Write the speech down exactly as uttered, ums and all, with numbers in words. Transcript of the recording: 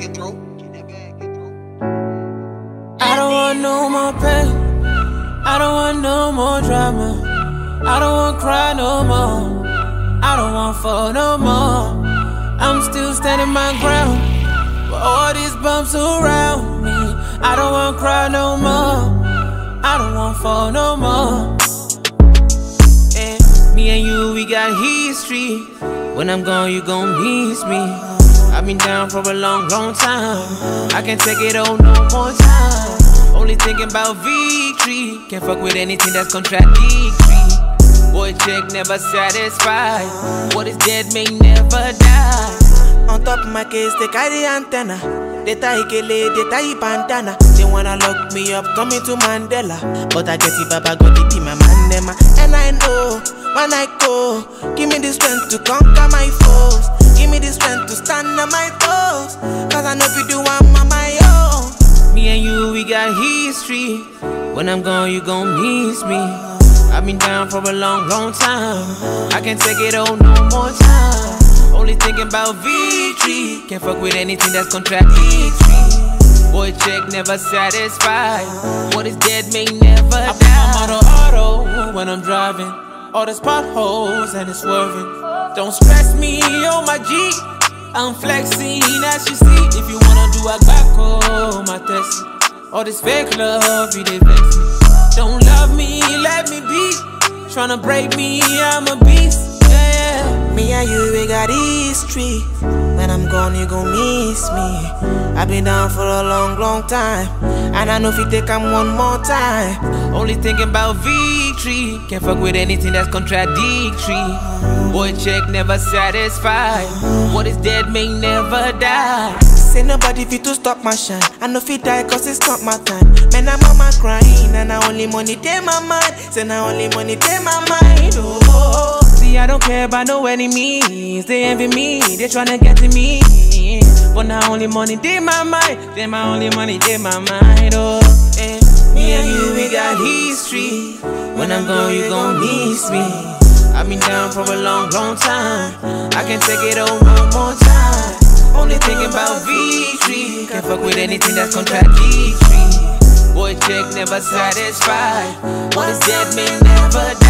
get through. I don't want no more pain. I don't want no more drama. I don't want cry no more. I don't want fall no more. I'm still standing my ground. But all these bumps around me, I don't want cry no more. I don't want fall no more. And me and you, we got history. When I'm gone, you gon' miss me. I've been down for a long, long time. I can't take it on no more time. Only thinking about victory. Can't fuck with anything that's contradictory. Boy check never satisfied. What is dead may never die. On top of my case, they carry antenna. They tie kele, they tie bandana. They wanna lock me up, coming to Mandela. But I get it, Baba God, it be my man, them. And I know, when I go, give me the strength to conquer my foes. Give me the strength to stand on my toes. Cause I know if you do, I'm on my own. Me and you, we got history. When I'm gone, you gon' miss me. I've been down for a long, long time. I can't take it on no more time. Only thinking about victory. Can't fuck with anything that's contradictory. Boy check never satisfied. What is dead may never die. I put my auto auto when I'm driving. All these potholes and it's swerving. Don't stress me on my G. I'm flexing as you see. If you wanna do a back home, my test. All this fake love, you they vex me. Don't love me, let me be. Tryna break me, I'm a beast. Yeah. Me and you, we got history. When I'm gone, you gon' miss me. I've been down for a long, long time. And I know if you take them one more time. Only thinking about victory. Can't fuck with anything that's contradictory. Boy check never satisfied. What is dead may never die. Say nobody fit to stop my shine. I know fit die cause it's not my time. Man, I'm mama crying. And I only money take my mind. Say now only money take my mind. Oh, oh, oh. See, I don't care about no enemies. They envy me, they tryna get to me. But now only money did my mind. Then my only money did my mind. Oh, and me and you, we got history. When I'm gone, you gon' miss me. I've been down for a long, long time. I can't take it on one more time. Only thinking about victory. Can't fuck with anything that's contradictory. Boy check never satisfied. What is dead may never die.